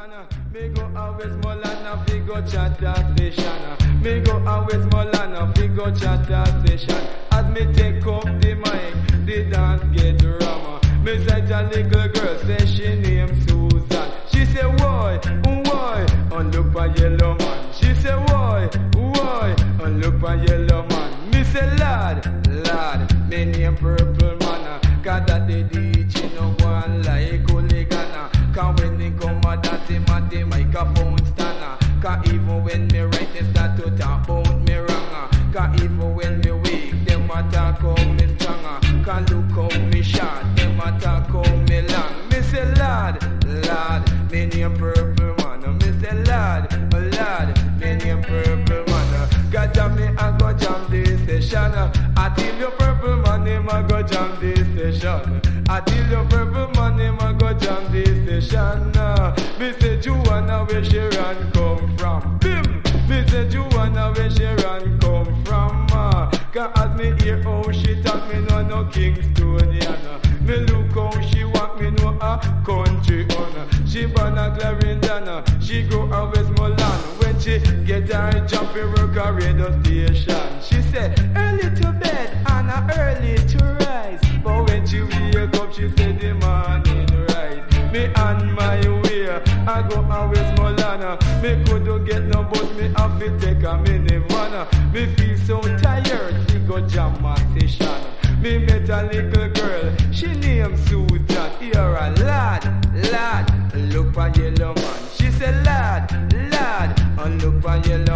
Me go always Molana, fi go chatter session. Me go always Molana, fi go chatter session. As me take up the mic, the dance get drama. Me sight a little girl, say she named Susan. She say why, and look for yellow man. She say why, and look for yellow man. Me say lad, me name Purple Man. Cause that the DJ no one like Oligana. Cause when they come a dance him at the microphone stanna. Cause even when me right they start to talk about me wrong. Cause even when me weak them a talk how me stronger. Cause look how me short them a talk how me long. Me say lad, me name Purple Man. Me say lad, me name Purple Man. Cause me a go jam this session. I tell you Purple Man him a go jam this session. I tell you Purple Man him a go jam this session. Me say Joanna where she run come from. Bim! Me say Joanna where she run come from. Cause as me hear how she talk me know no Kingstonian. Me look how she walk me know a country owner. She born a Clarendon. She go always Milan. When she get her job she work a radio station. She say early to bed and early to rise. But when she wake up she say the morning rise. Me on my way I go always Molana. Me couldn't get no bus, me have to take a minivan. Me feel so tired, she go jam my session. Me met a little girl, she named Susan. Here a lad, look for yellow man. She said lad, and look for yellow